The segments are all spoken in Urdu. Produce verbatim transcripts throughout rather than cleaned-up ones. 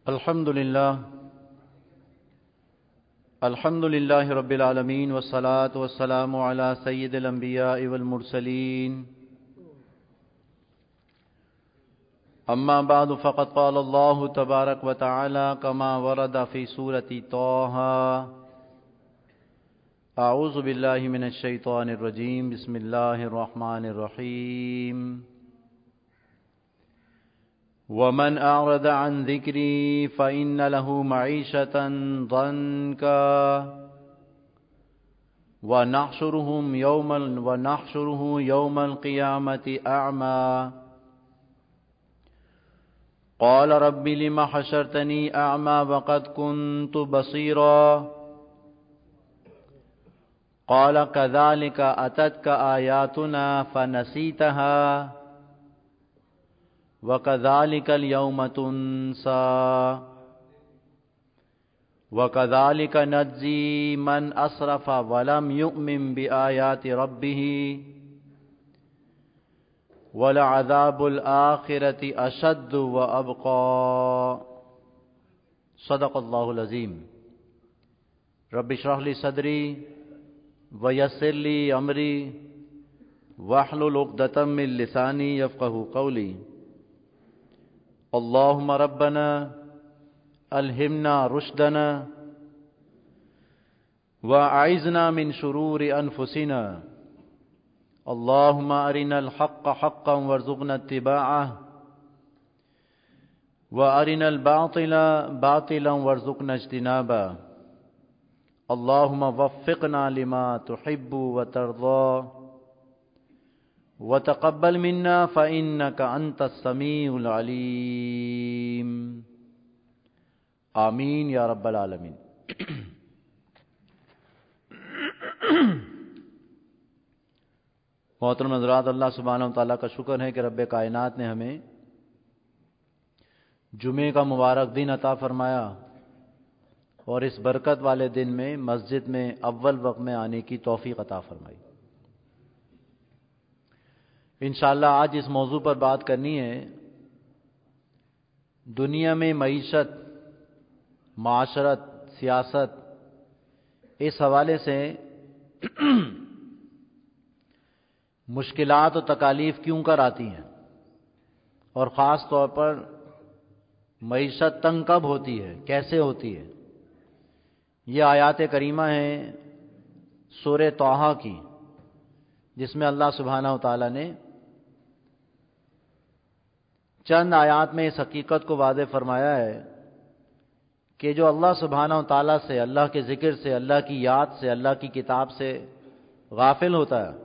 الحمد للہ الحمد للہ رب العالمین والصلاة والسلام علی سید الانبیاء والمرسلین اما بعد فقد قال اللہ تبارک وتعالی کما ورد فی سورۃ طٰ اعوذ باللہ من الشیطان الرجیم بسم اللہ الرحمن الرحیم ومن أعرض عن ذكري فإن له معيشة ضنكا ونحشرهم يوم ونحشره يوم القيامة أعمى قال رب لم حشرتني أعمى وقد كنت بصيرا قال كذلك أتتك آياتنا فنسيتها وَكَذَلِكَ الْيَوْمَ تُنْسَى وَكَذَلِكَ نَجْزِي مَنْ أَسْرَفَ وَلَمْ يُؤْمِنْ بِآيَاتِ رَبِّهِ وَلَعَذَابُ الْآخِرَةِ أَشَدُّ وَأَبْقَى صدق اللہ العظیم رب اشرح لي صدری ويسر لي أمری واحلل عقدة من لسانی يفقهوا قولی اللهم ربنا ألهمنا رشدنا وأعذنا من شرور أنفسنا اللهم أرنا الحق حقا وارزقنا اتباعه وأرنا الباطل باطلا وارزقنا اجتنابه اللهم وفقنا لما تحب وترضى وتقبل منا فإنك أنت السميع العليم آمین یا رب العالمین۔ محترم حضرات، اللہ سبحانہ و تعالیٰ کا شکر ہے کہ رب کائنات نے ہمیں جمعے کا مبارک دن عطا فرمایا اور اس برکت والے دن میں مسجد میں اول وقت میں آنے کی توفیق عطا فرمائی۔ انشاءاللہ آج اس موضوع پر بات کرنی ہے، دنیا میں معیشت، معاشرت، سیاست، اس حوالے سے مشکلات و تکالیف کیوں کر آتی ہیں، اور خاص طور پر معیشت تنگ کب ہوتی ہے، کیسے ہوتی ہے۔ یہ آیات کریمہ ہیں سورہ طٰ کی، جس میں اللہ سبحانہ و تعالیٰ نے چند آیات میں اس حقیقت کو واضح فرمایا ہے کہ جو اللہ سبحانہ و تعالیٰ سے، اللہ کے ذکر سے، اللہ کی یاد سے، اللہ کی کتاب سے غافل ہوتا ہے،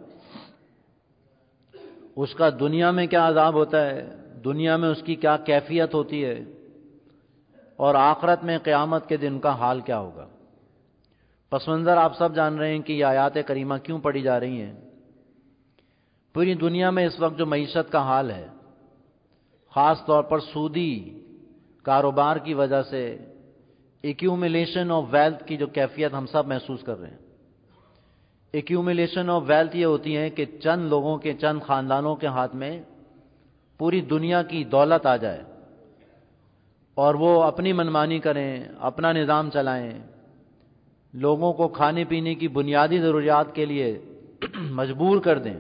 اس کا دنیا میں کیا عذاب ہوتا ہے، دنیا میں اس کی کیا کیفیت ہوتی ہے، اور آخرت میں قیامت کے دن کا حال کیا ہوگا۔ پس منظر آپ سب جان رہے ہیں کہ یہ آیات کریمہ کیوں پڑھی جا رہی ہیں۔ پوری دنیا میں اس وقت جو معیشت کا حال ہے، خاص طور پر سودی کاروبار کی وجہ سے ایکیومولیشن آف ویلتھ کی جو کیفیت ہم سب محسوس کر رہے ہیں۔ ایکیومولیشن آف ویلتھ یہ ہوتی ہے کہ چند لوگوں کے، چند خاندانوں کے ہاتھ میں پوری دنیا کی دولت آ جائے اور وہ اپنی منمانی کریں، اپنا نظام چلائیں، لوگوں کو کھانے پینے کی بنیادی ضروریات کے لیے مجبور کر دیں،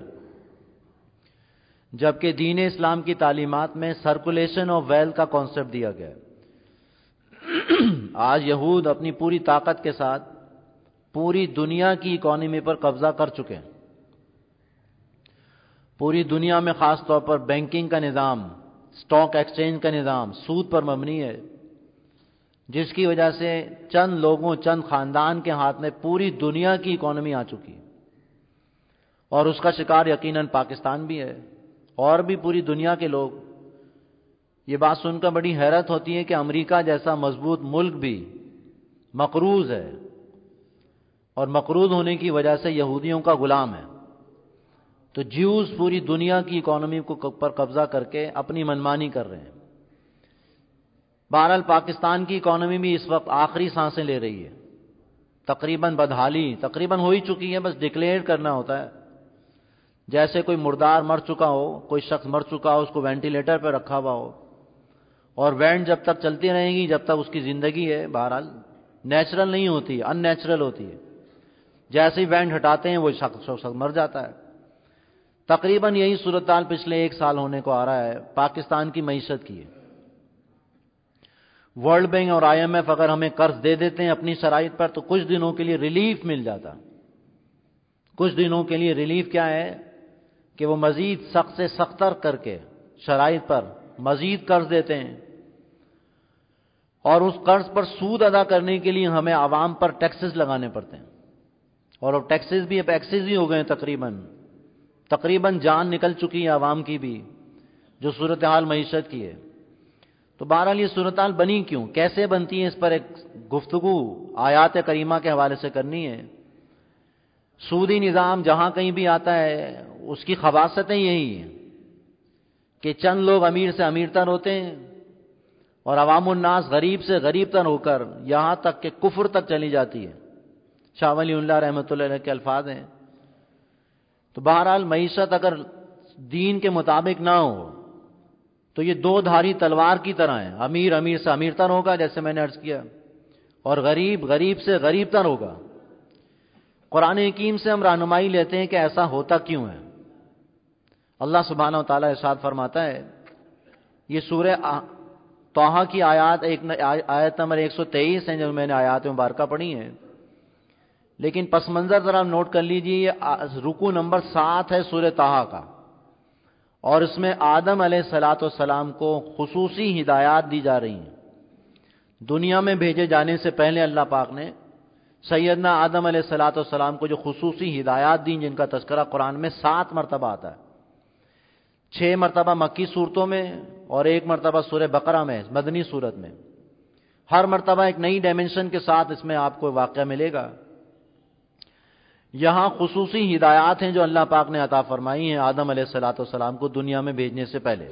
جبکہ دین اسلام کی تعلیمات میں سرکولیشن آف ویلتھ کا کانسیپٹ دیا گیا ہے۔ آج یہود اپنی پوری طاقت کے ساتھ پوری دنیا کی اکانومی پر قبضہ کر چکے ہیں۔ پوری دنیا میں خاص طور پر بینکنگ کا نظام، اسٹاک ایکسچینج کا نظام سود پر مبنی ہے، جس کی وجہ سے چند لوگوں، چند خاندان کے ہاتھ میں پوری دنیا کی اکانومی آ چکی ہے، اور اس کا شکار یقیناً پاکستان بھی ہے، اور بھی پوری دنیا کے لوگ۔ یہ بات سن کر بڑی حیرت ہوتی ہے کہ امریکہ جیسا مضبوط ملک بھی مقروض ہے، اور مقروض ہونے کی وجہ سے یہودیوں کا غلام ہے۔ تو جیوز پوری دنیا کی اکانومی کو پر قبضہ کر کے اپنی منمانی کر رہے ہیں۔ بہرحال پاکستان کی اکانومی بھی اس وقت آخری سانسیں لے رہی ہے، تقریباً بدحالی تقریباً ہو ہی چکی ہے، بس ڈکلیئر کرنا ہوتا ہے۔ جیسے کوئی مردار مر چکا ہو، کوئی شخص مر چکا ہو، اس کو وینٹیلیٹر پہ رکھا ہوا ہو، اور وینڈ جب تک چلتی رہے گی جب تک اس کی زندگی ہے، بہرحال نیچرل نہیں ہوتی، ان نیچرل ہوتی ہے۔ جیسے ہی وینڈ ہٹاتے ہیں وہ شخص شخص مر جاتا ہے۔ تقریباً یہی صورتحال پچھلے ایک سال ہونے کو آ رہا ہے پاکستان کی معیشت کی ہے۔ ورلڈ بینک اور آئی ایم ایف اگر ہمیں قرض دے دیتے ہیں اپنی شرائط پر تو کچھ دنوں کے لیے ریلیف مل جاتا۔ کچھ دنوں کے لیے ریلیف کیا ہے کہ وہ مزید سخت سے سختر کر کے شرائط پر مزید قرض دیتے ہیں، اور اس قرض پر سود ادا کرنے کے لیے ہمیں عوام پر ٹیکسز لگانے پڑتے ہیں، اور اب ٹیکسز بھی اب ایکسز ہی ہو گئے ہیں۔ تقریباً تقریباً جان نکل چکی ہے عوام کی بھی، جو صورتحال معیشت کی ہے۔ تو بہرحال یہ صورتحال بنی کیوں، کیسے بنتی ہے، اس پر ایک گفتگو آیات کریمہ کے حوالے سے کرنی ہے۔ سودی نظام جہاں کہیں بھی آتا ہے اس کی خباثتیں یہی ہیں کہ چند لوگ امیر سے امیر تر ہوتے ہیں اور عوام الناس غریب سے غریب تر ہو کر یہاں تک کہ کفر تک چلی جاتی ہے۔ شاہ ولی اللہ رحمۃ اللہ علیہ کے الفاظ ہیں۔ تو بہرحال معیشت اگر دین کے مطابق نہ ہو تو یہ دو دھاری تلوار کی طرح ہے، امیر امیر سے امیر تر ہوگا جیسے میں نے عرض کیا، اور غریب غریب سے غریب تر ہوگا۔ قرآن حکیم سے ہم رہنمائی لیتے ہیں کہ ایسا ہوتا کیوں ہے۔ اللہ سبحانہ و تعالیٰ ارشاد فرماتا ہے، یہ سورہ طٰہٰ کی آیات ایک آیت نمبر ایک سو تیئیس ہیں جو میں نے آیات مبارکہ پڑھی ہیں، لیکن پس منظر ذرا نوٹ کر لیجئے، یہ رکوع نمبر سات ہے سورہ طٰہٰ کا، اور اس میں آدم علیہ الصلاۃ والسلام کو خصوصی ہدایات دی جا رہی ہیں۔ دنیا میں بھیجے جانے سے پہلے اللہ پاک نے سیدنا آدم علیہ الصلاۃ والسلام کو جو خصوصی ہدایات دیں جن کا تذکرہ قرآن میں سات مرتبہ آتا ہے، چھ مرتبہ مکی صورتوں میں اور ایک مرتبہ سورہ بقرہ میں، مدنی صورت میں۔ ہر مرتبہ ایک نئی ڈائمنشن کے ساتھ اس میں آپ کو واقعہ ملے گا۔ یہاں خصوصی ہدایات ہیں جو اللہ پاک نے عطا فرمائی ہیں آدم علیہ الصلاۃ والسلام کو دنیا میں بھیجنے سے پہلے۔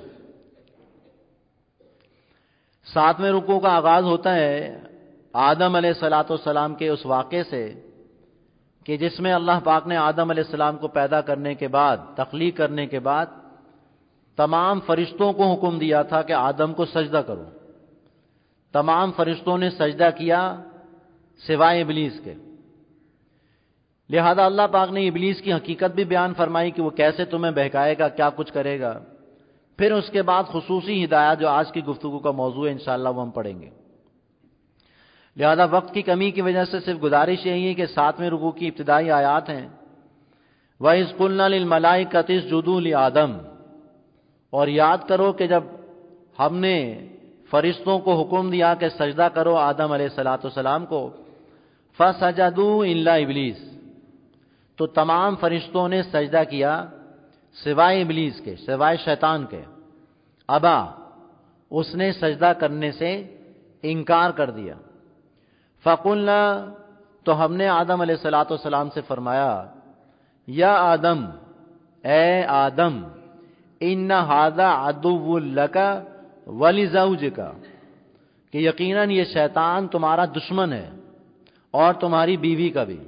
ساتویں رکوع کا آغاز ہوتا ہے آدم علیہ الصلاۃ والسلام کے اس واقعے سے کہ جس میں اللہ پاک نے آدم علیہ السلام کو پیدا کرنے کے بعد، تخلیق کرنے کے بعد تمام فرشتوں کو حکم دیا تھا کہ آدم کو سجدہ کرو۔ تمام فرشتوں نے سجدہ کیا سوائے ابلیس کے۔ لہذا اللہ پاک نے ابلیس کی حقیقت بھی بیان فرمائی کہ وہ کیسے تمہیں بہکائے گا، کیا کچھ کرے گا۔ پھر اس کے بعد خصوصی ہدایات جو آج کی گفتگو کا موضوع ہے انشاءاللہ وہ ہم پڑھیں گے۔ لہذا وقت کی کمی کی وجہ سے صرف گزارش یہی ہے کہ ساتویں رکوع کی ابتدائی آیات ہیں، وَإِذْ قُلْنَا لِلْمَلَائِكَةِ اسْجُدُوا لِآدَمَ، اور یاد کرو کہ جب ہم نے فرشتوں کو حکم دیا کہ سجدہ کرو آدم علیہ الصلاۃ والسلام کو، فَسَجَدُوا إِلَّا إِبْلِيسَ، تو تمام فرشتوں نے سجدہ کیا سوائے ابلیس کے، سوائے شیطان کے۔ ابا، اس نے سجدہ کرنے سے انکار کر دیا۔ فَقُلْنَا، تو ہم نے آدم علیہ الصلاۃ والسلام سے فرمایا، یا آدم، اے آدم، ان ھذا عدو لک ولزوجک، کہ یقیناً یہ شیطان تمہارا دشمن ہے اور تمہاری بیوی کا بھی۔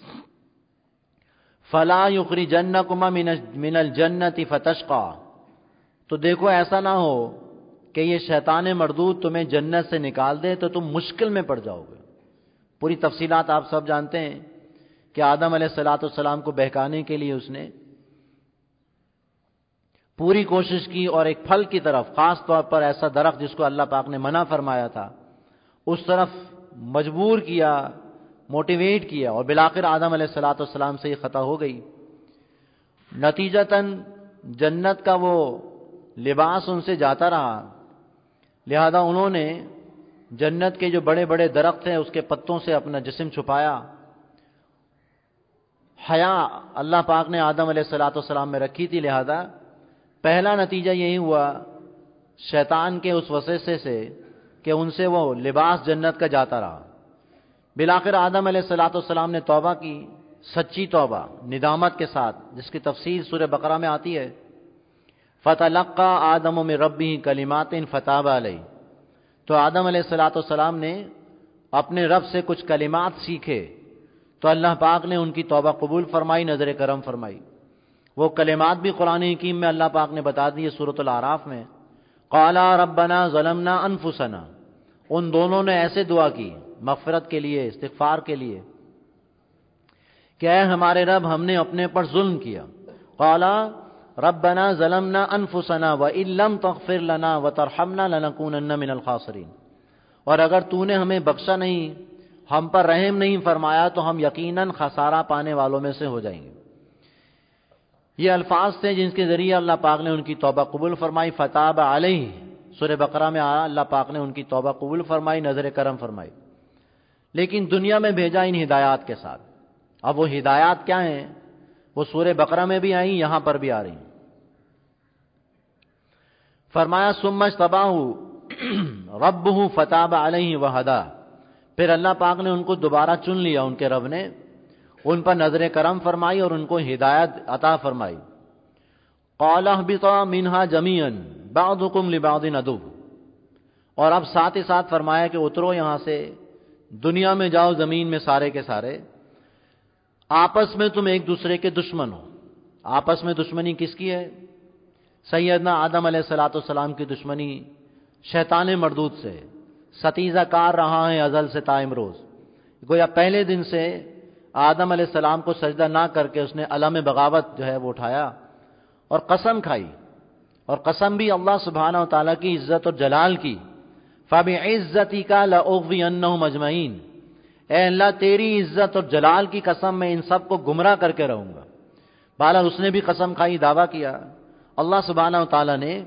فلا یخرجنکما من الجنۃ فتشقی، تو دیکھو ایسا نہ ہو کہ یہ شیطان مردود تمہیں جنت سے نکال دے تو تم مشکل میں پڑ جاؤ گے۔ پوری تفصیلات آپ سب جانتے ہیں کہ آدم علیہ الصلاۃ والسلام کو بہکانے کے لیے اس نے پوری کوشش کی، اور ایک پھل کی طرف، خاص طور پر ایسا درخت جس کو اللہ پاک نے منع فرمایا تھا، اس طرف مجبور کیا، موٹیویٹ کیا، اور بالآخر آدم علیہ الصلاۃ والسلام سے یہ خطا ہو گئی۔ نتیجتاً جنت کا وہ لباس ان سے جاتا رہا، لہذا انہوں نے جنت کے جو بڑے بڑے درخت ہیں اس کے پتوں سے اپنا جسم چھپایا۔ حیا اللہ پاک نے آدم علیہ الصلاۃ والسلام میں رکھی تھی، لہذا پہلا نتیجہ یہی ہوا شیطان کے اس وسوسے سے کہ ان سے وہ لباس جنت کا جاتا رہا۔ بالآخر آدم علیہ الصلاۃ والسلام نے توبہ کی، سچی توبہ، ندامت کے ساتھ، جس کی تفصیل سورہ بقرہ میں آتی ہے۔ فَتَلَقَّى آدَمُ مِن رَبِّهِ كَلِمَاتٍ فَتَابَ عَلَيْهِ، تو آدم علیہ الصلاۃ والسلام نے اپنے رب سے کچھ کلمات سیکھے تو اللہ پاک نے ان کی توبہ قبول فرمائی، نظر کرم فرمائی۔ وہ کلمات بھی قرآن حکیم میں اللہ پاک نے بتا دی سورۃ الاعراف میں، قالا ربنا ظلمنا انفسنا، ان دونوں نے ایسے دعا کی مغفرت کے لیے، استغفار کے لیے کہ اے ہمارے رب ہم نے اپنے پر ظلم کیا. قالا ربنا ظلمنا انفسنا وان لم تغفر لنا وترحمنا لنکونن من الخاسرین، اور اگر تو نے ہمیں بخشا نہیں، ہم پر رحم نہیں فرمایا تو ہم یقیناً خسارہ پانے والوں میں سے ہو جائیں گے. یہ الفاظ تھے جن کے ذریعے اللہ پاک نے ان کی توبہ قبول فرمائی. فتاب علیہ، سورہ بقرہ میں آیا اللہ پاک نے ان کی توبہ قبول فرمائی، نظر کرم فرمائی، لیکن دنیا میں بھیجا ان ہدایات کے ساتھ. اب وہ ہدایات کیا ہیں؟ وہ سورہ بقرہ میں بھی آئیں، یہاں پر بھی آ رہی ہیں. فرمایا ثم اجتباہ ربہ فتاب علیہ وہدی، پھر اللہ پاک نے ان کو دوبارہ چن لیا، ان کے رب نے ان پر نظر کرم فرمائی اور ان کو ہدایت عطا فرمائی. قال اهبطا منها جميعا بعضكم لبعض عدو، اور اب ساتھ ہی ساتھ فرمایا کہ اترو یہاں سے، دنیا میں جاؤ زمین میں سارے کے سارے، آپس میں تم ایک دوسرے کے دشمن ہو. آپس میں دشمنی کس کی ہے؟ سیدنا آدم علیہ الصلوۃ والسلام کی دشمنی شیطان مردود سے، ستیزہ کار رہا ہے ازل سے تا امروز. گویا پہلے دن سے آدم علیہ السلام کو سجدہ نہ کر کے اس نے علم بغاوت جو ہے وہ اٹھایا اور قسم کھائی، اور قسم بھی اللہ سبحانہ و تعالیٰ کی عزت اور جلال کی. فَبِعِزَّتِكَ لَأُغْوِيَنَّهُمْ أَجْمَعِينَ، اے اللہ تیری عزت اور جلال کی قسم میں ان سب کو گمراہ کر کے رہوں گا. بہرحال اس نے بھی قسم کھائی، دعویٰ کیا. اللہ سبحانہ و تعالیٰ نے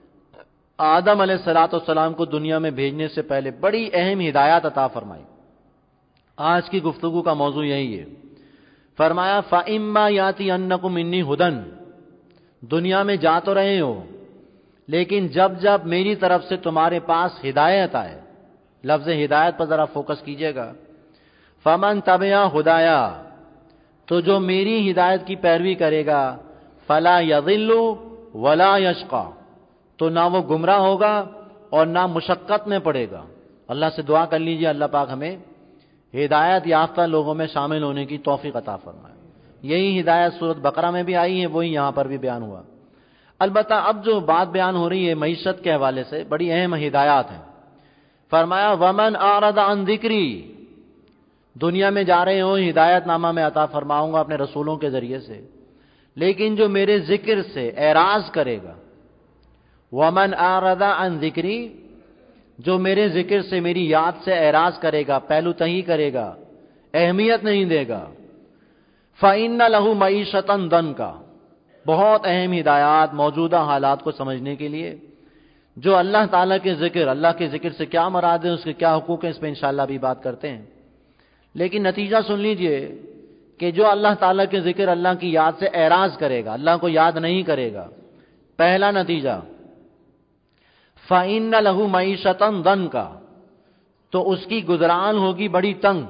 آدم علیہ الصلوۃ والسلام کو دنیا میں بھیجنے سے پہلے بڑی اہم ہدایات عطا فرمائی. آج کی گفتگو کا موضوع یہی ہے. فرمایا فَإِمَّا يَأْتِيَنَّكُم مِّنِّي هُدًى، دنیا میں جا تو رہے ہو لیکن جب جب میری طرف سے تمہارے پاس ہدایت آئے، لفظ ہدایت پر ذرا فوکس کیجئے گا. فَمَن تَبِعَ هُدَايَا، تو جو میری ہدایت کی پیروی کرے گا، فَلَا يَضِلُّ وَلَا يَشْقَى، تو نہ وہ گمراہ ہوگا اور نہ مشقت میں پڑے گا. اللہ سے دعا کر لیجئے اللہ پاک ہمیں ہدایت یافتہ لوگوں میں شامل ہونے کی توفیق عطا فرمائے. یہی ہدایت سورۃ بقرہ میں بھی آئی ہے، وہی یہاں پر بھی بیان ہوا. البتہ اب جو بات بیان ہو رہی ہے معیشت کے حوالے سے بڑی اہم ہدایات ہیں. فرمایا ومن اعرض عن ذکری، دنیا میں جا رہے ہو ہدایت نامہ میں عطا فرماؤں گا اپنے رسولوں کے ذریعے سے، لیکن جو میرے ذکر سے اعراض کرے گا، ومن اعرض عن ذکری، جو میرے ذکر سے میری یاد سے اعراض کرے گا، پہلو تہی کرے گا، اہمیت نہیں دے گا، فَإِنَّ لَهُ مَعِيشَةً ضَنْكَ، بہت اہم ہدایات موجودہ حالات کو سمجھنے کے لیے. جو اللہ تعالیٰ کے ذکر، اللہ کے ذکر سے کیا مراد ہے، اس کے کیا حقوق ہیں، اس پہ انشاءاللہ بھی بات کرتے ہیں. لیکن نتیجہ سن لیجئے کہ جو اللہ تعالیٰ کے ذکر، اللہ کی یاد سے اعراض کرے گا، اللہ کو یاد نہیں کرے گا، پہلا نتیجہ فَإِنَّ لَهُ مَعِيشَةً ضَنْكَ، تو اس کی گزران ہوگی بڑی تنگ،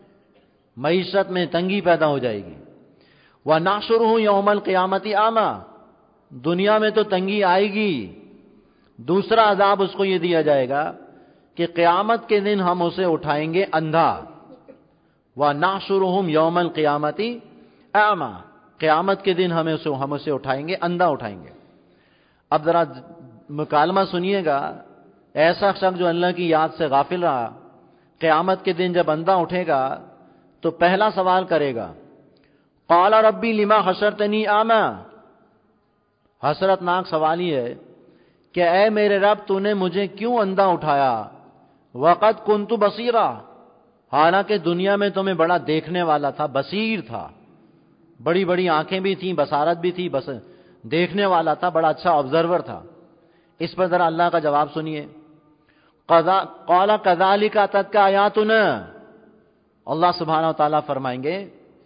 معیشت میں تنگی پیدا ہو جائے گی. وَنَحْشُرُهُ يَوْمَ الْقِيَامَةِ أَعْمَى، دنیا میں تو تنگی آئے گی. دوسرا عذاب اس کو یہ دیا جائے گا کہ قیامت کے دن ہم اسے اٹھائیں گے اندھا. وَنَحْشُرُهُمْ يَوْمَ الْقِيَامَةِ أَعْمَى، قیامت کے دن ہمیں اسے ہم اسے اٹھائیں گے اندھا اٹھائیں گے. اب ذرا مکالمہ سنیے گا، ایسا شخص جو اللہ کی یاد سے غافل رہا، قیامت کے دن جب اندھا اٹھے گا تو پہلا سوال کرے گا قال ربی لما حشرتنی اعمی، حسرت ناک سوال یہ ہے کہ اے میرے رب تو نے مجھے کیوں اندھا اٹھایا، وقد کنت بصیرا، حالانکہ دنیا میں تو میں بڑا دیکھنے والا تھا، بصیر تھا، بڑی بڑی آنکھیں بھی تھیں، بصارت بھی تھی، بس دیکھنے والا تھا، بڑا اچھا آبزرور تھا. اس پر ذرا اللہ کا جواب سنیے. قال كذلك اتتك آیاتنا، اللہ سبحانہ و تعالیٰ فرمائیں گے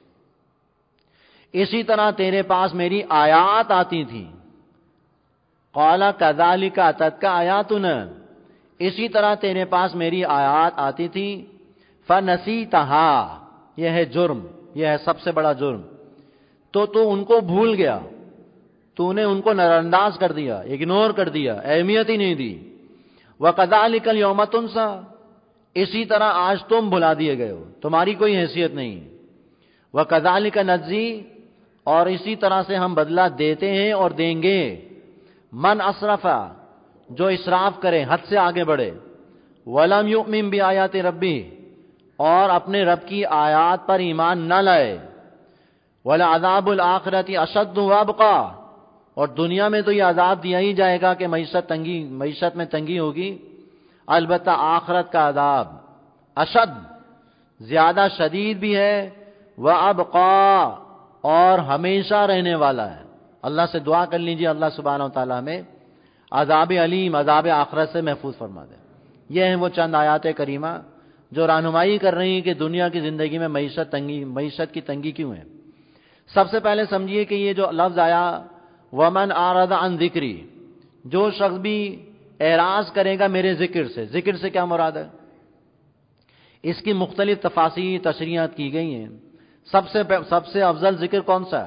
اسی طرح تیرے پاس میری آیات آتی تھی. قال كذلك اتتك آیاتنا، اسی طرح تیرے پاس میری آیات آتی تھی. فنسیتها، یہ ہے جرم، یہ ہے سب سے بڑا جرم. تو تو ان کو بھول گیا، تو نے ان کو نظر انداز کر دیا، اگنور کر دیا، اہمیت ہی نہیں دی. وَكَذَلِكَ الْيَوْمَ تُنْسَى، اسی طرح آج تم بھلا دیے گئے ہو، تمہاری کوئی حیثیت نہیں. وَكَذَلِكَ نَجْزِي، اور اسی طرح سے ہم بدلہ دیتے ہیں اور دیں گے. من اسرفا، جو اسراف کرے، حد سے آگے بڑھے، وَلَمْ يُؤْمِن بِآيَاتِ رَبِّهِ، اور اپنے رب کی آیات پر ایمان نہ لائے، وَلَعَذَابُ الْآخِرَةِ أَشَدُّ وَأَبْقَىٰ، اور دنیا میں تو یہ عذاب دیا ہی جائے گا کہ معیشت تنگی معیشت میں تنگی ہوگی، البتہ آخرت کا عذاب اشد، زیادہ شدید بھی ہے، وَأَبْقَىٰ، اور ہمیشہ رہنے والا ہے۔ اللہ سے دعا کر لیجیے اللہ سبحانہ و تعالیٰ ہمیں عذاب علیم، عذاب آخرت سے محفوظ فرما دے۔ یہ ہیں وہ چند آیات کریمہ جو رہنمائی کر رہی ہیں کہ دنیا کی زندگی میں معیشت تنگی معیشت کی تنگی کیوں ہے۔ سب سے پہلے سمجھیے کہ یہ جو لفظ آیا ومن اعرض عن ذکری، جو شخص بھی اعراض کرے گا میرے ذکر سے، ذکر سے کیا مراد ہے؟ اس کی مختلف تفاصیر تشریحات کی گئی ہیں۔ سب سے سب سے افضل ذکر کون سا ہے؟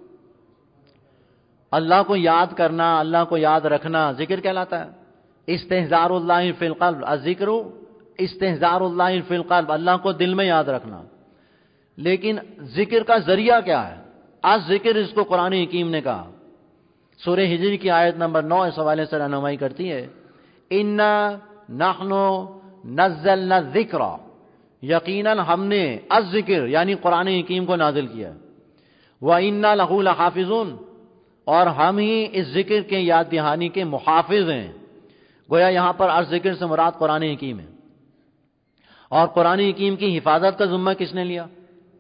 اللہ کو یاد کرنا، اللہ کو یاد رکھنا ذکر کہلاتا ہے۔ استحضار اللہ فی القلب، الذکر استحضار اللہ فی القلب، اللہ کو دل میں یاد رکھنا۔ لیکن ذکر کا ذریعہ کیا ہے؟ از ذکر، اس کو قرآن حکیم نے کہا۔ سورہ ہجر کی آیت نمبر نو اس حوالے سے رہنمائی کرتی ہے، انا نحن نزلنا الذکر، یقیناً ہم نے از ذکر یعنی قرآن حکیم کو نازل کیا، وَإِنَّا لَهُ لَحَافِظُونَ، اور ہم ہی اس ذکر کے یاد دہانی کے محافظ ہیں۔ گویا یہاں پر از ذکر سے مراد قرآن حکیم ہے، اور قرآن حکیم کی حفاظت کا ذمہ کس نے لیا؟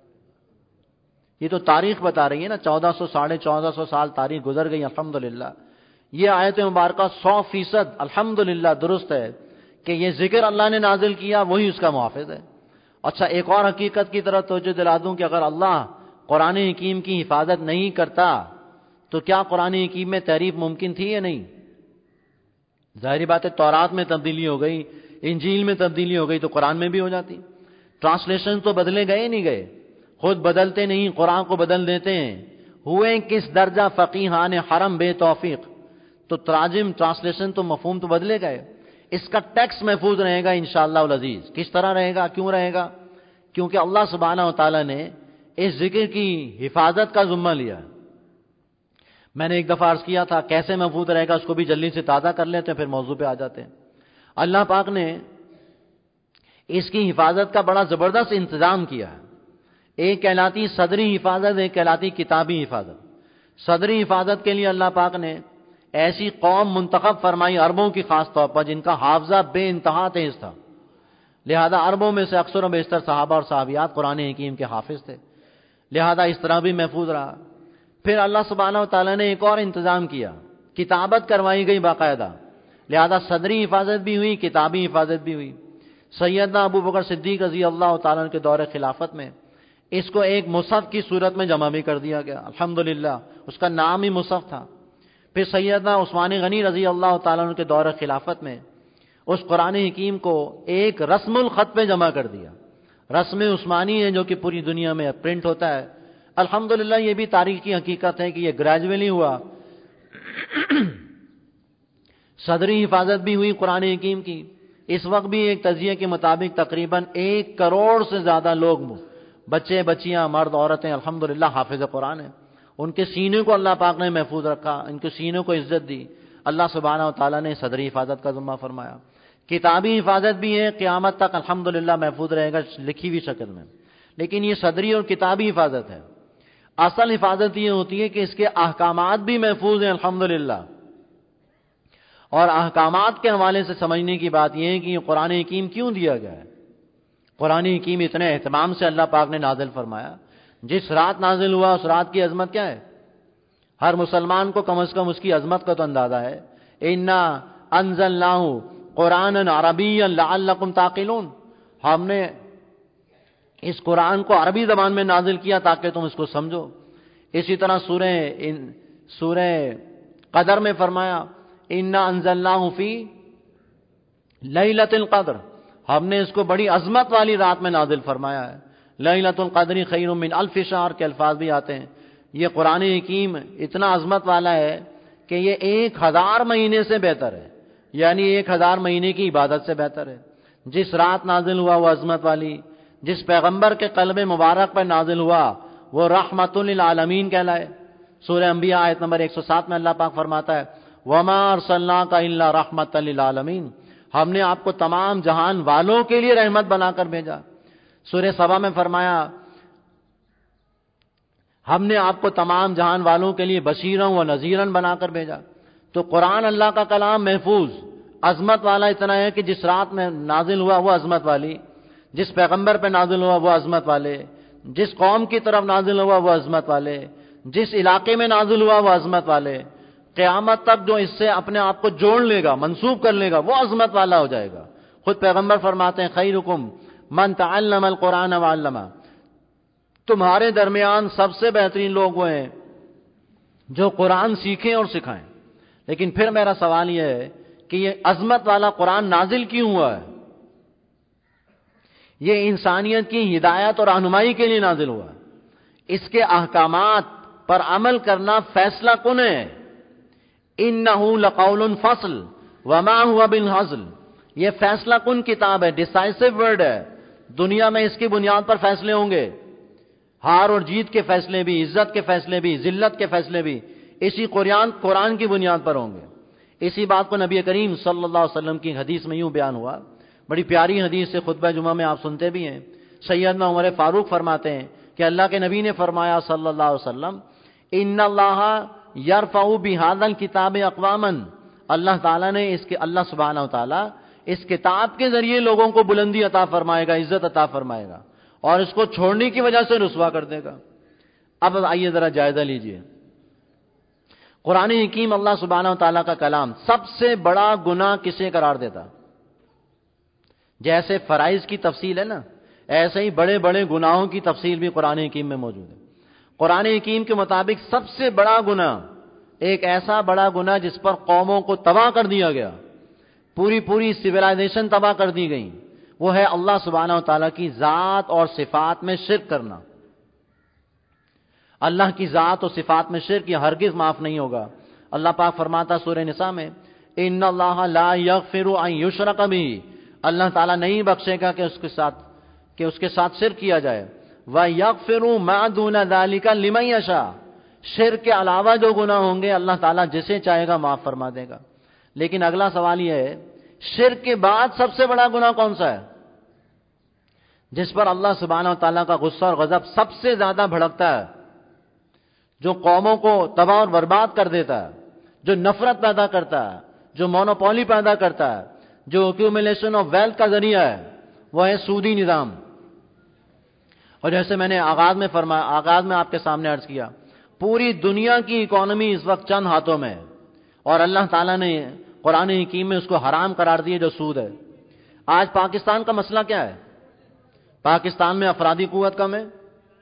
یہ تو تاریخ بتا رہی ہے نا، چودہ سو ساڑھے چودہ سو سال تاریخ گزر گئی الحمدللہ۔ یہ آیت مبارکہ سو فیصد الحمدللہ درست ہے کہ یہ ذکر اللہ نے نازل کیا، وہی اس کا محافظ ہے۔ اچھا، ایک اور حقیقت کی طرف توجہ دلا دوں کہ اگر اللہ قرآن حکیم کی حفاظت نہیں کرتا تو کیا قرآن حکیم میں تحریف ممکن تھی یا نہیں؟ ظاہری بات ہے، تورات میں تبدیلی ہو گئی، انجیل میں تبدیلی ہو گئی تو قرآن میں بھی ہو جاتی۔ ٹرانسلیشن تو بدلے گئے نہیں گئے، خود بدلتے نہیں، قرآن کو بدل دیتے ہیں۔ ہوئے کس درجہ فقیہان حرم بے توفیق، تو تراجم ٹرانسلیشن تو مفہوم تو بدلے گئے، اس کا ٹیکسٹ محفوظ رہے گا انشاءاللہ العزیز۔ کس طرح رہے گا؟ کیوں رہے گا؟ کیونکہ اللہ سبحانہ و تعالیٰ نے اس ذکر کی حفاظت کا ذمہ لیا۔ میں نے ایک دفعہ عرض کیا تھا کیسے محفوظ رہے گا، اس کو بھی جلدی سے تازہ کر لیتے ہیں پھر موضوع پہ آ جاتے ہیں۔ اللہ پاک نے اس کی حفاظت کا بڑا زبردست انتظام کیا ہے۔ ایک کہلاتی صدری حفاظت، ایک کہلاتی کتابی حفاظت۔ صدری حفاظت کے لیے اللہ پاک نے ایسی قوم منتخب فرمائی عربوں کی خاص طور پر جن کا حافظہ بے انتہا تیز تھا، لہذا عربوں میں سے اکثر و بیشتر صحابہ اور صحابیات قرآن حکیم کے حافظ تھے، لہذا اس طرح بھی محفوظ رہا۔ پھر اللہ سبحانہ و تعالیٰ نے ایک اور انتظام کیا، کتابت کروائی گئی باقاعدہ، لہذا صدری حفاظت بھی ہوئی، کتابی حفاظت بھی ہوئی۔ سیدنا ابو بکر صدیق رضی اللہ تعالیٰ کے دور خلافت میں اس کو ایک مصحف کی صورت میں جمع بھی کر دیا گیا، الحمدللہ، اس کا نام ہی مصحف تھا۔ پھر سیدنا عثمان غنی رضی اللہ تعالیٰ کے دور خلافت میں اس قرآن حکیم کو ایک رسم الخط پہ جمع کر دیا، رسم عثمانی ہے جو کہ پوری دنیا میں پرنٹ ہوتا ہے۔ الحمدللہ یہ بھی تاریخ کی حقیقت ہے کہ یہ گریجولی ہوا۔ صدری حفاظت بھی ہوئی قرآن حکیم کی۔ اس وقت بھی ایک تجزیے کے مطابق تقریباً ایک کروڑ سے زیادہ لوگ، بچے بچیاں مرد عورتیں الحمدللہ حافظ قرآن ہیں۔ ان کے سینے کو اللہ پاک نے محفوظ رکھا، ان کے سینوں کو عزت دی۔ اللہ سبحانہ و تعالیٰ نے صدری حفاظت کا ذمہ فرمایا۔ کتابی حفاظت بھی ہے، قیامت تک الحمدللہ محفوظ رہے گا لکھی ہوئی شکل میں، لیکن یہ صدری اور کتابی حفاظت ہے۔ اصل حفاظت یہ ہوتی ہے کہ اس کے احکامات بھی محفوظ ہیں الحمدللہ۔ اور احکامات کے حوالے سے سمجھنے کی بات یہ ہے کہ یہ قرآن حکیم کیوں دیا گیا ہے۔ قرآن حکیم اتنے اہتمام سے اللہ پاک نے نازل فرمایا، جس رات نازل ہوا اس رات کی عظمت کیا ہے؟ ہر مسلمان کو کم از کم اس کی عظمت کا تو اندازہ ہے۔ انا انزلناہ قرآنا عربیا لعلکم تعقلون، ہم نے اس قرآن کو عربی زبان میں نازل کیا تاکہ تم اس کو سمجھو۔ اسی طرح سورہ سورہ قدر میں فرمایا انا انزلناہ فی لیلۃ القدر، ہم نے اس کو بڑی عظمت والی رات میں نازل فرمایا ہے۔ لیلۃ القدر خیر من الف شہر کے الفاظ بھی آتے ہیں۔ یہ قرآن حکیم اتنا عظمت والا ہے کہ یہ ایک ہزار مہینے سے بہتر ہے، یعنی ایک ہزار مہینے کی عبادت سے بہتر ہے۔ جس رات نازل ہوا وہ عظمت والی، جس پیغمبر کے قلب مبارک پر نازل ہوا وہ رحمت للعالمین کہلائے۔ سورہ انبیاء آیت نمبر ایک سو سات میں اللہ پاک فرماتا ہے وما ارسلناک الا رحمۃ للعالمین، ہم نے آپ کو تمام جہان والوں کے لیے رحمت بنا کر بھیجا۔ سورہ سبا میں فرمایا ہم نے آپ کو تمام جہان والوں کے لیے بشیرا و نذیرا بنا کر بھیجا۔ تو قرآن اللہ کا کلام محفوظ، عظمت والا اتنا ہے کہ جس رات میں نازل ہوا وہ عظمت والی، جس پیغمبر پہ نازل ہوا وہ عظمت والے، جس قوم کی طرف نازل ہوا وہ عظمت والے، جس علاقے میں نازل ہوا وہ عظمت والے، قیامت تک جو اس سے اپنے آپ کو جوڑ لے گا، منسوب کر لے گا، وہ عظمت والا ہو جائے گا۔ خود پیغمبر فرماتے ہیں خیرکم من تعلم القرآن وعلمہ، تمہارے درمیان سب سے بہترین لوگ وہ ہیں جو قرآن سیکھیں اور سکھائیں۔ لیکن پھر میرا سوال یہ ہے کہ یہ عظمت والا قرآن نازل کیوں ہوا ہے؟ یہ انسانیت کی ہدایت اور رہنمائی کے لیے نازل ہوا ہے۔ اس کے احکامات پر عمل کرنا فیصلہ کن ہے۔ انہ لقول فصل وما هو بالهزل، یہ فیصلہ کن کتاب ہے، ڈیسائسو ورڈ ہے۔ دنیا میں اس کی بنیاد پر فیصلے ہوں گے، ہار اور جیت کے فیصلے بھی، عزت کے فیصلے بھی، ذلت کے فیصلے بھی اسی قرآن قرآن کی بنیاد پر ہوں گے۔ اسی بات کو نبی کریم صلی اللہ علیہ وسلم کی حدیث میں یوں بیان ہوا، بڑی پیاری حدیث سے خطبہ جمعہ میں آپ سنتے بھی ہیں۔ سیدنا عمر فاروق فرماتے ہیں کہ اللہ کے نبی نے فرمایا صلی اللہ علیہ وسلم ان اللہ یرفع بہذا الکتاب اقواما، اللہ تعالیٰ نے اس کے اللہ سبحانہ و تعالیٰ اس کتاب کے ذریعے لوگوں کو بلندی عطا فرمائے گا، عزت عطا فرمائے گا، اور اس کو چھوڑنے کی وجہ سے رسوا کر دے گا۔ اب آئیے ذرا جائزہ لیجئے، قرآن حکیم اللہ سبحانہ و تعالیٰ کا کلام سب سے بڑا گناہ کسے قرار دیتا؟ جیسے فرائض کی تفصیل ہے نا، ایسے ہی بڑے بڑے گناہوں کی تفصیل بھی قرآن حکیم میں موجود ہے۔ قرآن حکیم کے مطابق سب سے بڑا گناہ، ایک ایسا بڑا گناہ جس پر قوموں کو تباہ کر دیا گیا، پوری پوری سویلائزیشن تباہ کر دی گئی، وہ ہے اللہ سبحانہ و تعالیٰ کی ذات اور صفات میں شرک کرنا۔ اللہ کی ذات و صفات میں شرک یہ ہرگز معاف نہیں ہوگا۔ اللہ پاک فرماتا سورہ نساء میں ان اللہ لا یغفر ان یشرک بہ، اللہ تعالیٰ نہیں بخشے گا کہ اس کے ساتھ کہ اس کے ساتھ شرک کیا جائے، وَيَغْفِرُ مَا دُونَ ذَلِكَ لِمَن یشاء، شرک کے علاوہ جو گناہ ہوں گے اللہ تعالیٰ جسے چاہے گا معاف فرما دے گا۔ لیکن اگلا سوال یہ ہے شرک کے بعد سب سے بڑا گناہ کون سا ہے جس پر اللہ سبحانہ و تعالیٰ کا غصہ اور غضب سب سے زیادہ بھڑکتا ہے، جو قوموں کو تباہ اور برباد کر دیتا ہے، جو نفرت پیدا کرتا ہے، جو مونوپولی پیدا کرتا ہے، جو ایکیومولیشن آف ویلتھ کا ذریعہ ہے، وہ ہے سودی نظام۔ اور جیسے میں نے آغاز میں فرمایا آغاز میں آپ کے سامنے عرض کیا، پوری دنیا کی اکانومی اس وقت چند ہاتھوں میں ہے، اور اللہ تعالیٰ نے قرآن حکیم میں اس کو حرام قرار دیے جو سود ہے۔ آج پاکستان کا مسئلہ کیا ہے؟ پاکستان میں افرادی قوت کم ہے،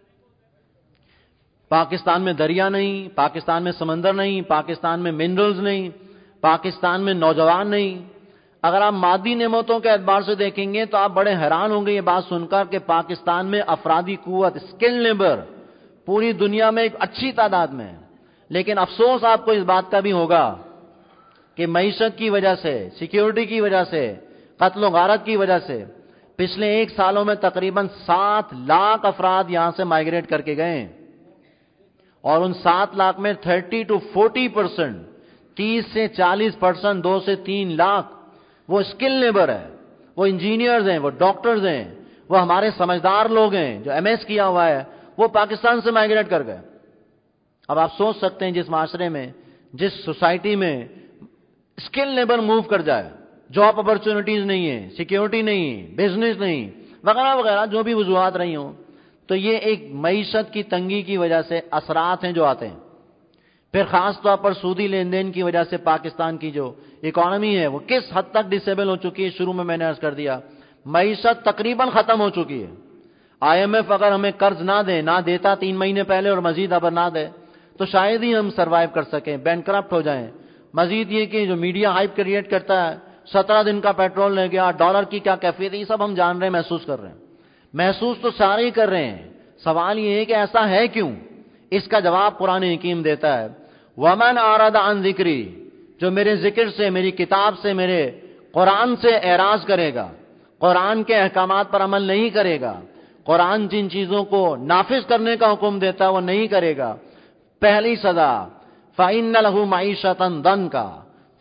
پاکستان میں دریا نہیں، پاکستان میں سمندر نہیں، پاکستان میں منرلز نہیں، پاکستان میں نوجوان نہیں۔ اگر آپ مادی نعمتوں کے اعتبار سے دیکھیں گے تو آپ بڑے حیران ہوں گے یہ بات سن کر کہ پاکستان میں افرادی قوت، اسکل لیبر پوری دنیا میں ایک اچھی تعداد میں ہے۔ لیکن افسوس آپ کو اس بات کا بھی ہوگا کہ معیشت کی وجہ سے، سیکیورٹی کی وجہ سے، قتل و غارت کی وجہ سے پچھلے ایک سالوں میں تقریباً سات لاکھ افراد یہاں سے مائگریٹ کر کے گئے ہیں، اور ان سات لاکھ میں تھرٹی ٹو فورٹی پرسنٹ تیس سے چالیس پرسنٹ دو سے تین لاکھ وہ اسکل لیبر ہے، وہ انجینئرز ہیں، وہ ڈاکٹرز ہیں، وہ ہمارے سمجھدار لوگ ہیں جو ایم ایس کیا ہوا ہے، وہ پاکستان سے مائگریٹ کر گئے۔ اب آپ سوچ سکتے ہیں جس معاشرے میں، جس سوسائٹی میں اسکل لیبر موو کر جائے، جاب اپرچونٹیز نہیں ہے، سیکیورٹی نہیں، بزنس نہیں، وغیرہ وغیرہ جو بھی وجوہات رہی ہوں، تو یہ ایک معیشت کی تنگی کی وجہ سے اثرات ہیں جو آتے ہیں۔ پھر خاص طور پر سودی لین دین کی وجہ سے پاکستان کی جو اکانومی ہے وہ کس حد تک ڈسیبل ہو چکی ہے، شروع میں میں نے عرض کر دیا، معیشت تقریباً ختم ہو چکی ہے۔ آئی ایم ایف اگر ہمیں قرض نہ دے، نہ دیتا تین مہینے پہلے اور مزید اب نہ دے تو شاید ہی ہم سروائیو کر سکیں، بینکرپٹ ہو جائیں۔ مزید یہ کہ جو میڈیا ہائپ کریٹ کرتا ہے، سترہ دن کا پیٹرول لے گیا، ڈالر کی کیا کیفیت ہے، یہ سب ہم جان رہے ہیں، محسوس کر رہے ہیں۔ محسوس تو سارے ہی کر رہے ہیں، سوال یہ ہے کہ ایسا ہے کیوں؟ اس کا جواب قرآن حکیم دیتا ہے، وَمَنْ أَعْرَضَ عَنْ ذِكْرِي، جو میرے ذکر سے، میری کتاب سے، میرے قرآن سے اعراض کرے گا، قرآن کے احکامات پر عمل نہیں کرے گا، قرآن جن چیزوں کو نافذ کرنے کا حکم دیتا ہے وہ نہیں کرے گا، پہلی سزا فَإِنَّ لَهُ مَعِيشَةً ضَنْكَ،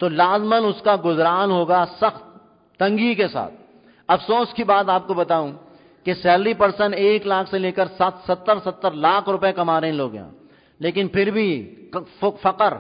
تو لازماً اس کا گزران ہوگا سخت تنگی کے ساتھ۔ افسوس کی بات آپ کو بتاؤں کہ سیلری پرسن ایک لاکھ سے لے کر سات ستر ستر لاکھ روپے کما رہے ہیں لوگ یہاں، لیکن پھر بھی فقر،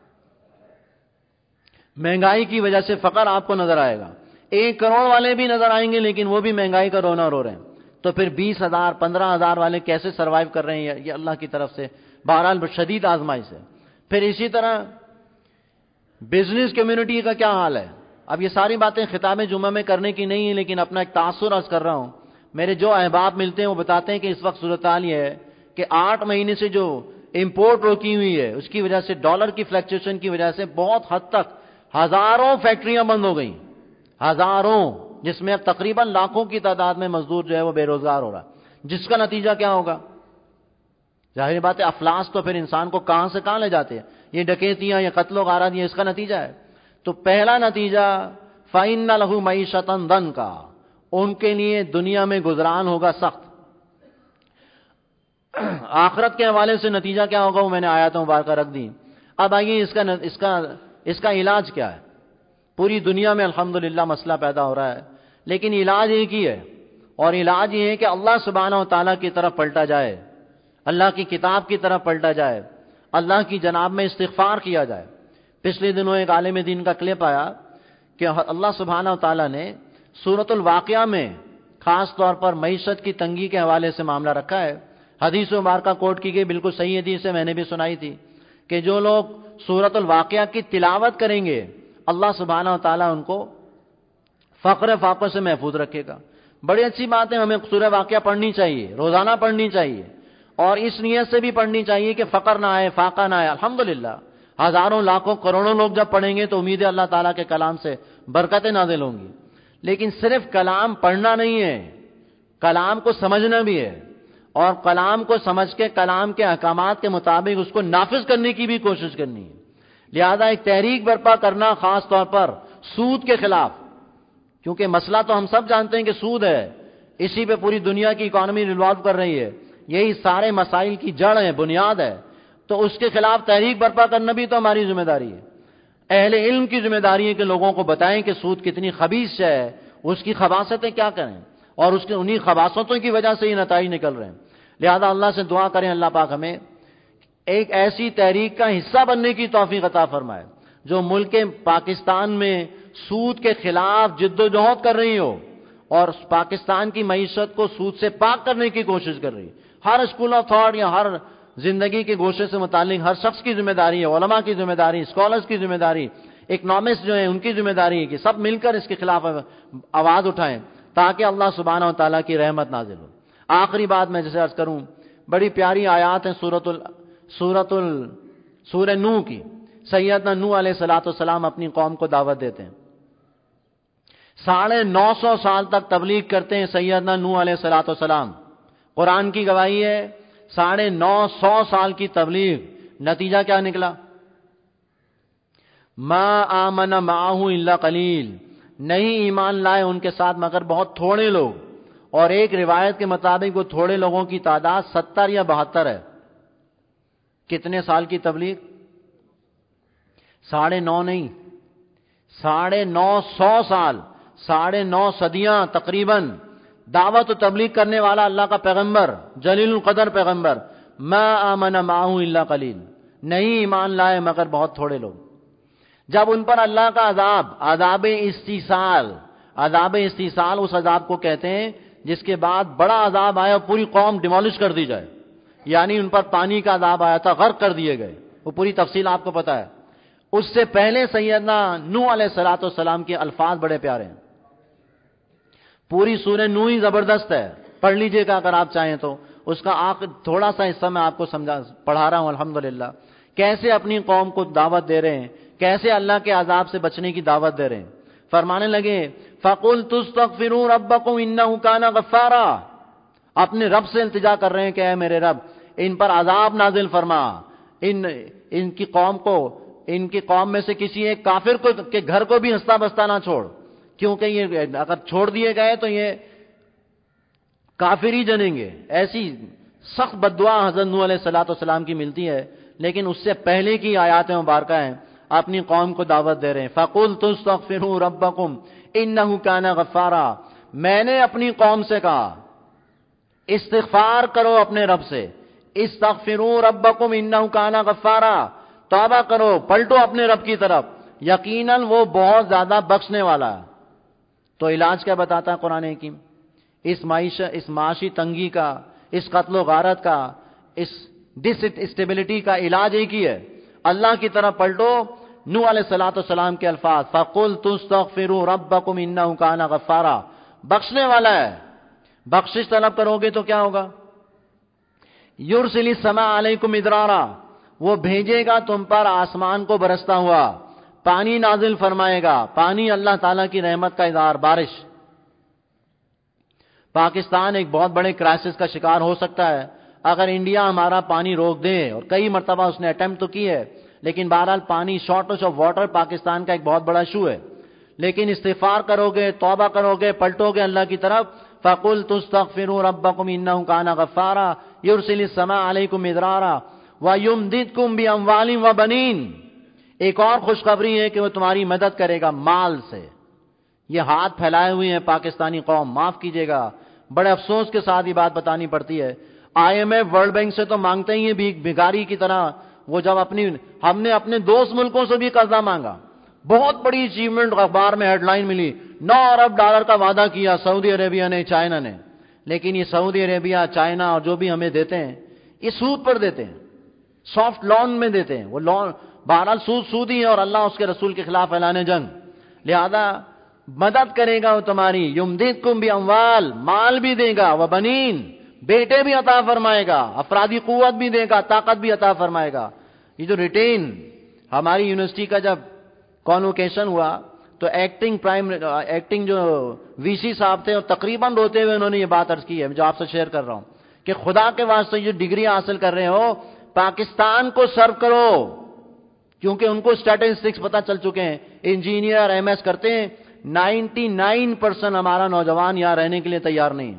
مہنگائی کی وجہ سے فقر آپ کو نظر آئے گا۔ ایک کروڑ والے بھی نظر آئیں گے لیکن وہ بھی مہنگائی کا رونا رو رہے ہیں۔ تو پھر بیس ہزار پندرہ ہزار والے کیسے سروائیو کر رہے ہیں؟ یہ اللہ کی طرف سے بہرحال شدید آزمائش ہے۔ پھر اسی طرح بزنس کمیونٹی کا کیا حال ہے؟ اب یہ ساری باتیں خطاب جمعہ میں کرنے کی نہیں ہیں، لیکن اپنا ایک تاثر عرض کر رہا ہوں۔ میرے جو احباب ملتے ہیں وہ بتاتے ہیں کہ اس وقت صورتحال یہ ہے کہ آٹھ مہینے سے جو امپورٹ روکی ہوئی ہے اس کی وجہ سے، ڈالر کی فلیکچویشن کی وجہ سے بہت حد تک ہزاروں فیکٹریاں بند ہو گئیں، ہزاروں، جس میں اب تقریباً لاکھوں کی تعداد میں مزدور جو ہے وہ بے روزگار ہو رہا، جس کا نتیجہ کیا ہوگا؟ ظاہر بات ہے افلاس تو پھر انسان کو کہاں سے کہاں لے جاتے ہیں، یہ ڈکیتیاں یا قتل و غارت یہ اس کا نتیجہ ہے۔ تو پہلا نتیجہ فَإِنَّ لَهُ مَعِيشَةً ضَنْكَ، ان کے لیے دنیا میں گزران ہوگا سخت۔ آخرت کے حوالے سے نتیجہ کیا ہوگا وہ میں نے آیاتوں مبارکہ رکھ دی۔ اب آئیے اس کا اس کا اس کا علاج کیا ہے؟ پوری دنیا میں الحمدللہ مسئلہ پیدا ہو رہا ہے، لیکن علاج ایک ہی ہے، اور علاج یہ ہے کہ اللہ سبحانہ و تعالیٰ کی طرف پلٹا جائے، اللہ کی کتاب کی طرف پلٹا جائے، اللہ کی جناب میں استغفار کیا جائے۔ پچھلے دنوں ایک عالم دین کا کلپ آیا کہ اللہ سبحانہ و تعالیٰ نے سورۃ الواقعہ میں خاص طور پر معیشت کی تنگی کے حوالے سے معاملہ رکھا ہے۔ حدیث مبارکہ کوٹ کی گئی، بالکل صحیح حدیث ہے، میں نے بھی سنائی تھی کہ جو لوگ سورۃ الواقعہ کی تلاوت کریں گے اللہ سبحانہ و تعالیٰ ان کو فقر فاقہ سے محفوظ رکھے گا۔ بڑی اچھی بات ہے، ہمیں سورہ واقعہ پڑھنی چاہیے، روزانہ پڑھنی چاہیے، اور اس نیت سے بھی پڑھنی چاہیے کہ فقر نہ آئے، فاقہ نہ آئے۔ الحمدللہ ہزاروں لاکھوں کروڑوں لوگ جب پڑھیں گے تو امید ہے اللہ تعالیٰ کے کلام سے برکتیں نازل ہوں گی۔ لیکن صرف کلام پڑھنا نہیں ہے، کلام کو سمجھنا بھی ہے، اور کلام کو سمجھ کے کلام کے احکامات کے مطابق اس کو نافذ کرنے کی بھی کوشش کرنی ہے۔ لہذا ایک تحریک برپا کرنا خاص طور پر سود کے خلاف، کیونکہ مسئلہ تو ہم سب جانتے ہیں کہ سود ہے، اسی پہ پوری دنیا کی اکانومی ریوالو کر رہی ہے، یہی سارے مسائل کی جڑ ہے، بنیاد ہے۔ تو اس کے خلاف تحریک برپا کرنا بھی تو ہماری ذمہ داری ہے۔ اہل علم کی ذمہ داری ہے کہ لوگوں کو بتائیں کہ سود کتنی خبیث ہے، اس کی خباثتیں کیا کریں، اور اس کے انہی خباثتوں کی وجہ سے یہ نتائج نکل رہے ہیں۔ لہذا اللہ سے دعا کریں اللہ پاک ہمیں ایک ایسی تحریک کا حصہ بننے کی توفیق عطا فرمائے جو ملک پاکستان میں سود کے خلاف جد و جہد کر رہی ہو، اور پاکستان کی معیشت کو سود سے پاک کرنے کی کوشش کر رہی ہے۔ ہر اسکول آف تھاٹ یا ہر زندگی کے گوشے سے متعلق ہر شخص کی ذمہ داری ہے، علماء کی ذمہ داری، اسکالرز کی ذمہ داری، اکنامسٹ جو ہیں ان کی ذمہ داری ہے کہ سب مل کر اس کے خلاف آواز اٹھائیں تاکہ اللہ سبحانہ و تعالیٰ کی رحمت نازل ہو۔ آخری بات میں جیسے عرض کروں، بڑی پیاری آیات ہیں سورۃ ال سورۃ ال سورہ نوح کی۔ سیدنا نوح علیہ الصلوۃ والسلام اپنی قوم کو دعوت دیتے ہیں، ساڑھے نو سو سال تک تبلیغ کرتے ہیں سیدنا نوح علیہ الصلوۃ والسلام۔ قرآن کی گواہی ہے ساڑھے نو سو سال کی تبلیغ، نتیجہ کیا نکلا؟ ما آمن معہ الا قلیل، نہیں ایمان لائے ان کے ساتھ مگر بہت تھوڑے لوگ، اور ایک روایت کے مطابق وہ تھوڑے لوگوں کی تعداد ستر یا بہتر ہے۔ کتنے سال کی تبلیغ؟ ساڑھے نو نہیں، ساڑھے نو سو سال، ساڑھے نو صدیاں تقریباً دعوت و تبلیغ کرنے والا اللہ کا پیغمبر، جلیل القدر پیغمبر، ما آمن معہ الا قلیل، نہیں ایمان لائے مگر بہت تھوڑے لوگ۔ جب ان پر اللہ کا عذاب، عذاب استیصال، عذاب استیصال اس عذاب کو کہتے ہیں جس کے بعد بڑا عذاب آیا اور پوری قوم ڈیمولش کر دی جائے، یعنی ان پر پانی کا عذاب آیا تھا، غرق کر دیے گئے، وہ پوری تفصیل آپ کو پتہ ہے۔ اس سے پہلے سیدنا نوح علیہ الصلوۃ والسلام کے الفاظ بڑے پیارے ہیں۔ پوری سورہ نوح ہی زبردست ہے، پڑھ لیجئے گا اگر آپ چاہیں تو، اس کا آخر تھوڑا سا حصہ میں آپ کو سمجھا پڑھا رہا ہوں الحمدللہ، کیسے اپنی قوم کو دعوت دے رہے ہیں، کیسے اللہ کے عذاب سے بچنے کی دعوت دے رہے ہیں۔ فرمانے لگے فَقُلْتُ اسْتَغْفِرُوا رَبَّكُمْ إِنَّهُ كَانَ غَفَّارًا، اپنے رب سے التجا کر رہے ہیں کہ اے میرے رب ان پر عذاب نازل فرما، ان ان کی قوم کو، ان کی قوم میں سے کسی ایک کافر کو کے گھر کو بھی ہنستا بستا نہ چھوڑ، کیونکہ یہ اگر چھوڑ دیے گئے تو یہ کافر ہی جنیں گے۔ ایسی سخت بددعا حضرت نوح علیہ الصلوۃ والسلام کی ملتی ہے، لیکن اس سے پہلے کی آیات مبارکہ ہیں۔ اپنی قوم کو دعوت دے رہے ہیں. فَقُلْتُ اسْتَغْفِرُوا رَبَّكُمْ إِنَّهُ كَانَ غَفَّارًا. میں نے اپنی قوم سے کہا استغفار کرو اپنے رب سے. استغفروا ربکم انہ کان غفارا. توبہ کرو, پلٹو اپنے رب کی طرف, یقیناً وہ بہت زیادہ بخشنے والا ہے. تو علاج کیا بتاتا ہے قرآن حکیم؟ اس معیشت, اس معاشی تنگی کا, اس قتل و غارت کا, اس ڈس اسٹیبلٹی کا علاج ایک ہی ہے, اللہ کی طرف پلٹو. نوح علیہ الصلوۃ والسلام کے الفاظ فَقُلْتُ اسْتَغْفِرُوا رَبَّكُمْ إِنَّهُ كَانَ غَفَّارًا. بخشنے والا ہے, بخشش طلب کرو گے تو کیا ہوگا؟ یرسل السماء علیکم مدرارا, وہ بھیجے گا تم پر آسمان کو برستا ہوا, پانی نازل فرمائے گا. پانی اللہ تعالیٰ کی رحمت کا اظہار, بارش. پاکستان ایک بہت بڑے کرائسس کا شکار ہو سکتا ہے اگر انڈیا ہمارا پانی روک دے, اور کئی مرتبہ اس نے اٹیمپٹ تو کی ہے, لیکن بہرحال پانی, شارٹیج آف واٹر پاکستان کا ایک بہت بڑا ایشو ہے. لیکن استغفار کرو گے, توبہ کرو گے, پلٹو گے اللہ کی طرف. فَقُلْتُ اسْتَغْفِرُوا رَبَّكُمْ إِنَّهُ كَانَ غَفَّارًا يُرْسِلِ السَّمَاءَ عَلَيْكُمْ مِدْرَارًا وَيُمْدِدْكُمْ بِأَمْوَالٍ وَبَنِينَ. ایک اور خوشخبری ہے کہ وہ تمہاری مدد کرے گا مال سے. یہ ہاتھ پھیلائے ہوئے ہیں پاکستانی قوم, معاف کیجیے گا, بڑے افسوس کے ساتھ یہ بات بتانی پڑتی ہے. I M F world bank سے تو مانگتے ہی ہیں بھکاری کی طرح. وہ جب اپنی, ہم نے اپنے دوست ملکوں سے بھی قرضہ مانگا, بہت بڑی اچیومنٹ اخبار میں ہیڈ لائن ملی, نو ارب ڈالر کا وعدہ کیا سعودی عربیہ نے, چائنا نے. لیکن یہ سعودی عربیہ, چائنا اور جو بھی ہمیں دیتے ہیں یہ سود پر دیتے ہیں, سافٹ لون میں دیتے ہیں. وہ لون بہرحال سود سود ہی ہے, اور اللہ اس کے رسول کے خلاف اعلان جنگ. لہذا مدد کرے گا وہ تمہاری. یمددکم باموال, مال بھی دے گا, وبنین, بیٹے بھی عطا فرمائے گا, افرادی قوت بھی دے گا, طاقت بھی عطا فرمائے گا. یہ جو ریٹین ہماری یونیورسٹی کا جب کانوکیشن ہوا تو ایکٹنگ پرائم ایکٹنگ جو وی سی صاحب تھے, اور تقریباً روتے ہوئے انہوں نے یہ بات عرض کی ہے جو آپ سے شیئر کر رہا ہوں, کہ خدا کے واسطے جو ڈگری حاصل کر رہے ہو پاکستان کو سرو کرو, کیونکہ ان کو اسٹیٹسٹکس پتہ چل چکے ہیں. انجینئر ایم ایس کرتے ہیں, نائنٹی نائن پرسینٹ ہمارا نوجوان یہاں رہنے کے لیے تیار نہیں.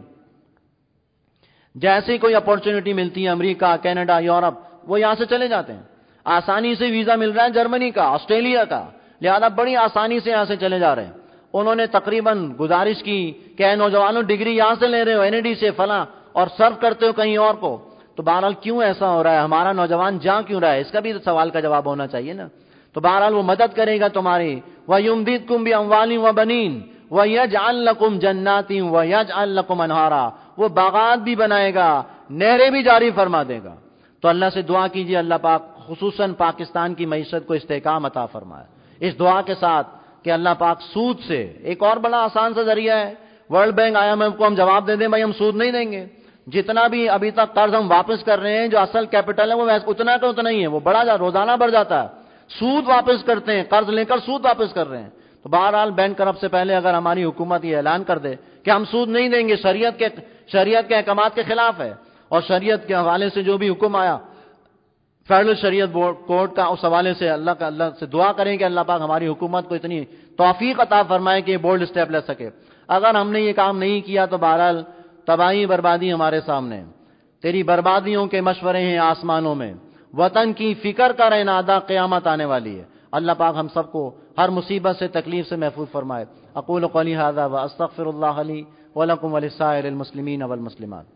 جیسے کوئی اپورچونٹی ملتی ہے امریکہ, کینیڈا, یورپ, وہ یہاں سے چلے جاتے ہیں. آسانی سے ویزا مل رہا ہے جرمنی کا, آسٹریلیا کا, لہذا بڑی آسانی سے یہاں سے چلے جا رہے ہیں. انہوں نے تقریباً گزارش کی کہ اے نوجوانوں ڈگری یہاں سے لے رہے ہو, این ای ڈی سے فلاں, اور سرو کرتے ہو کہیں اور کو. تو بہرحال کیوں ایسا ہو رہا ہے, ہمارا نوجوان جا کیوں رہا ہے, اس کا بھی سوال کا جواب ہونا چاہیے نا. تو بہرحال وہ مدد کرے گا تمہاری. وَيُمْدِدْكُمْ بِأَمْوَالٍ وَبَنِينَ وَيَجْعَلْ لَكُمْ جَنَّاتٍ وَيَجْعَلْ لَكُمْ أَنْهَارًا. وہ باغات بھی بنائے گا, نہریں بھی جاری فرما دے گا. تو اللہ سے دعا کیجیے اللہ پاک خصوصاً پاکستان کی معیشت کو استحکام عطا فرمائے. اس دعا کے ساتھ کہ اللہ پاک سود سے, ایک اور بڑا آسان سا ذریعہ ہے, world bank I M F کو ہم جواب دے دیں بھائی ہم سود نہیں دیں گے, جتنا بھی ابھی تک قرض ہم واپس کر رہے ہیں جو اصل کیپٹل ہے وہ اتنا کا اتنا ہی ہے, وہ بڑا جا روزانہ بڑھ جاتا ہے. سود واپس کرتے ہیں, قرض لے کر سود واپس کر رہے ہیں. تو بہرحال بینک کرپٹ سے پہلے اگر ہماری حکومت یہ اعلان کر دے کہ ہم سود نہیں دیں گے, شریعت کے شریعت کے احکامات کے خلاف ہے, اور شریعت کے حوالے سے جو بھی حکم آیا فیڈرل شریعت بورڈ کورٹ کا, اس حوالے سے اللہ کا اللہ سے دعا کریں کہ اللہ پاک ہماری حکومت کو اتنی توفیق عطا فرمائے کہ یہ بولڈ اسٹیپ لے سکے. اگر ہم نے یہ کام نہیں کیا تو بہرحال تباہی بربادی ہمارے سامنے. تیری بربادیوں کے مشورے ہیں آسمانوں میں, وطن کی فکر کا رہنادہ قیامت آنے والی ہے. اللہ پاک ہم سب کو ہر مصیبت سے, تکلیف سے محفوظ فرمائے. اقول قولی ھذا واستغفر اللہ لی ولکم ولسائر المسلمین والمسلمات.